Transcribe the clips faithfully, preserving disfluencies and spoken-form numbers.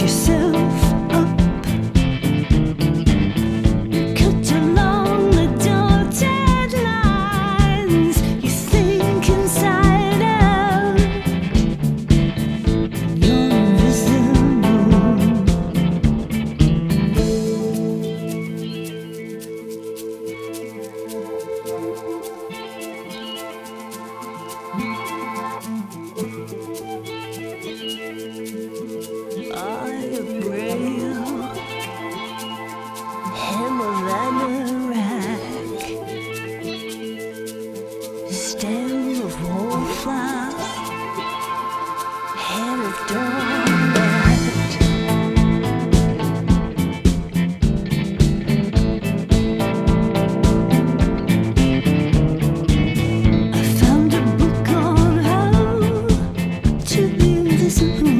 yourself up. Cut along the dotted lines. You think inside out. You're invisible. I am brave, hammer and a rack, stem of wallflower, hair of doormat. I found a book on how to be invisible.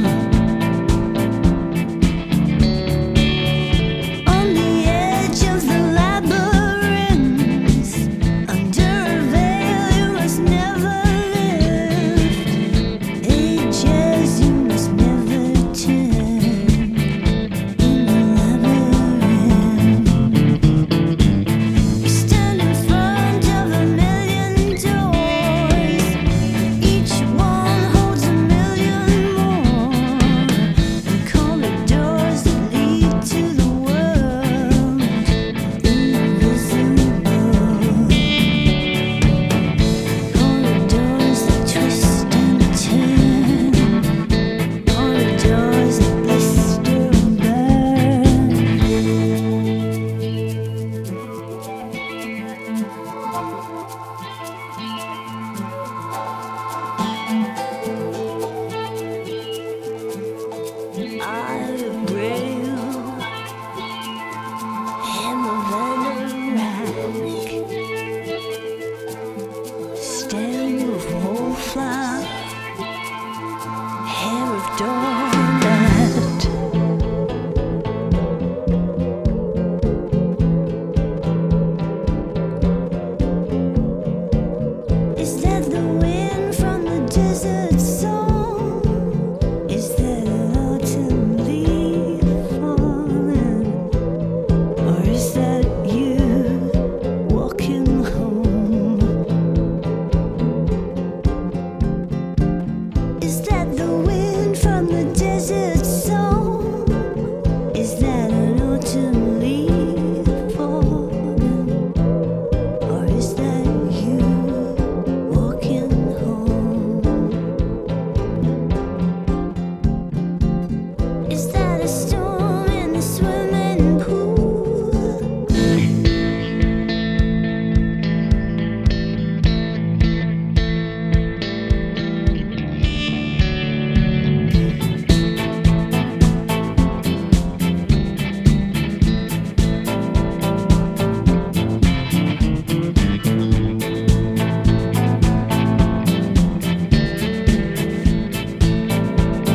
I am brave, hammer and a rack, stem of wallflower, hair of doormat. Is that the wind from the desert song? Is that autumn leaf falling? Or is that you walking home? Is that the wind from the desert song? Is that an autumn leaf falling? Or is that you walking home? Is that a storm in the swimming pool?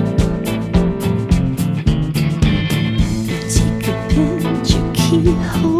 Take a picture, keyhole.